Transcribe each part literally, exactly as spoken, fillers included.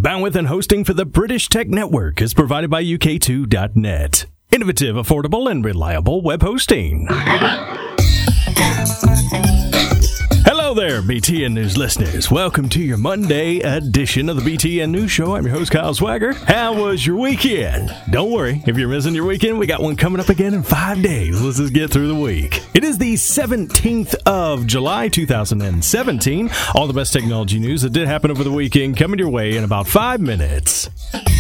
Bandwidth and hosting for the British Tech Network is provided by U K two dot net. Innovative, affordable, and reliable web hosting. Hello there, B T N News listeners. Welcome to your Monday edition of the B T N News Show. I'm your host, Kyle Swagger. How was your weekend? Don't worry, if you're missing your weekend, we got one coming up again in five days. Let's just get through the week. It is the seventeenth of July, two thousand seventeen. All the best technology news that did happen over the weekend coming your way in about five minutes.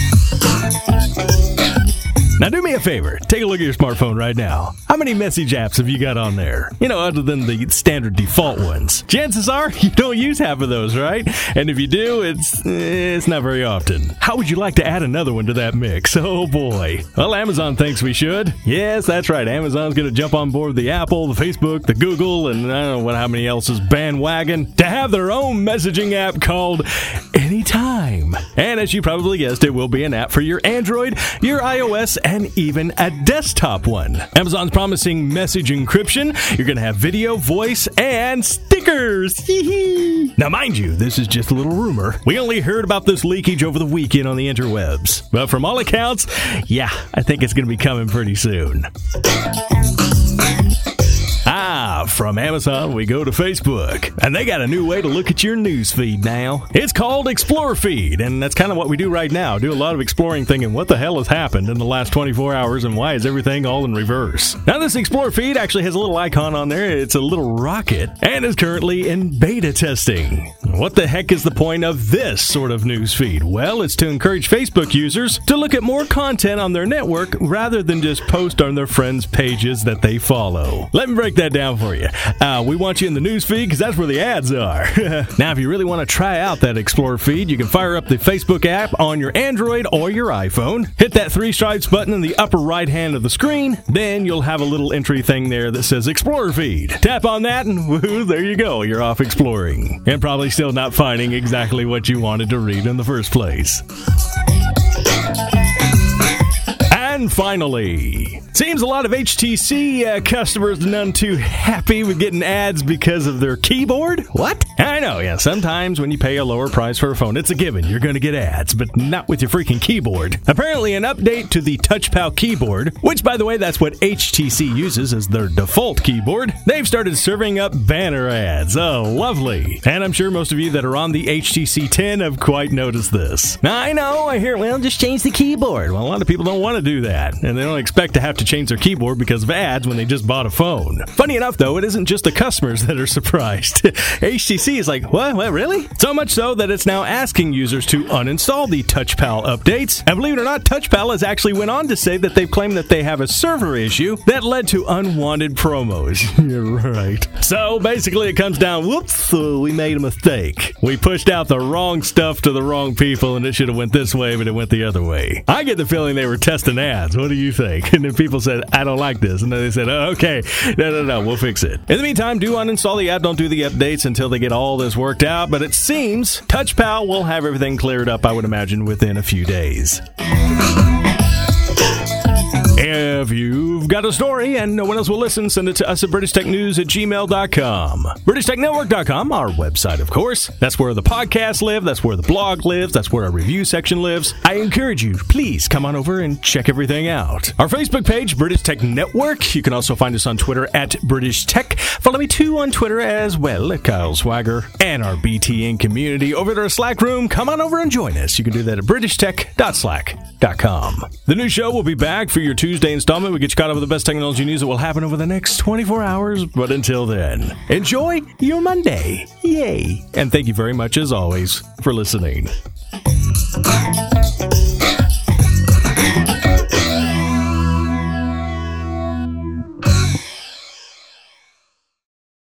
Now do me a favor, take a look at your smartphone right now. How many message apps have you got on there? You know, other than the standard default ones. Chances are you don't use half of those, right? And if you do, it's it's not very often. How would you like to add another one to that mix? Oh boy. Well, Amazon thinks we should. Yes, that's right. Amazon's going to jump on board the Apple, the Facebook, the Google, and I don't know what how many else's bandwagon to have their own messaging app called Anytime. And as you probably guessed, it will be an app for your Android, your iOS, and even a desktop one. Amazon's promising message encryption. You're going to have video, voice, and stickers. Now, mind you, this is just a little rumor. We only heard about this leakage over the weekend on the interwebs. But from all accounts, yeah, I think it's going to be coming pretty soon. Ah, from Amazon, we go to Facebook. And they got a new way to look at your news feed now. It's called Explore Feed, and that's kind of what we do right now. Do a lot of exploring, thinking, what the hell has happened in the last twenty-four hours, and why is everything all in reverse? Now, this Explore Feed actually has a little icon on there. It's a little rocket, and is currently in beta testing. What the heck is the point of this sort of news feed? Well, it's to encourage Facebook users to look at more content on their network rather than just post on their friends' pages that they follow. Let me break that down for you. Uh, we want you in the news feed because that's where the ads are. Now, if you really want to try out that Explore feed, you can fire up the Facebook app on your Android or your iPhone. Hit that three stripes button in the upper right hand of the screen. Then you'll have a little entry thing there that says Explore feed. Tap on that and woohoo, there you go. You're off exploring. And probably still not finding exactly what you wanted to read in the first place. And finally, seems a lot of H T C uh, customers are none too happy with getting ads because of their keyboard. What? I know, yeah, sometimes when you pay a lower price for a phone, it's a given. You're going to get ads, but not with your freaking keyboard. Apparently, an update to the TouchPal keyboard, which, by the way, that's what H T C uses as their default keyboard, they've started serving up banner ads. Oh, lovely. And I'm sure most of you that are on the H T C ten have quite noticed this. Now, I know, I hear, well, just change the keyboard. Well, a lot of people don't want to do that. And they don't expect to have to change their keyboard because of ads when they just bought a phone. Funny enough, though, it isn't just the customers that are surprised. H T C is like, what? What, really? So much so that it's now asking users to uninstall the TouchPal updates. And believe it or not, TouchPal has actually went on to say that they've claimed that they have a server issue that led to unwanted promos. You're right. So basically it comes down, whoops, uh, we made a mistake. We pushed out the wrong stuff to the wrong people and it should have went this way, but it went the other way. I get the feeling they were testing ads. What do you think? And then people said, I don't like this. And then they said, oh, okay, no, no, no, we'll fix it. In the meantime, do uninstall the app. Don't do the updates until they get all this worked out. But it seems TouchPal will have everything cleared up, I would imagine, within a few days. If you've got a story and no one else will listen, send it to us at british tech news at gmail dot com. british tech network dot com, our website, of course. That's where the podcasts live. That's where the blog lives. That's where our review section lives. I encourage you, please come on over and check everything out. Our Facebook page, British Tech Network. You can also find us on Twitter at British Tech. Follow me too on Twitter as well at Kyle Swagger. And our B T N community over at our Slack room. Come on over and join us. You can do that at british tech dot slack dot com. The new show will be back for your Tuesday installment. We get you caught up with the best technology news that will happen over the next twenty-four hours. But until then, enjoy your Monday. Yay. And thank you very much, as always, for listening.